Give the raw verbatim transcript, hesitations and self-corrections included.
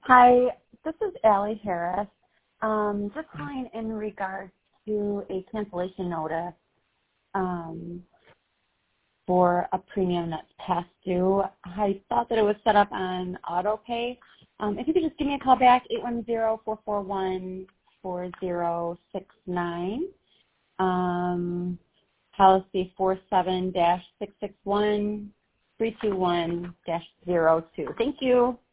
Hi, this is Allie Harris. Um, just calling in regards to a cancellation notice um, for a premium that's past due. I thought that it was set up on auto pay. Um, if you could just give me a call back, eight one zero, four four one, four zero six nine. Um, policy four seven dash six six one, three two one dash zero two. Thank you.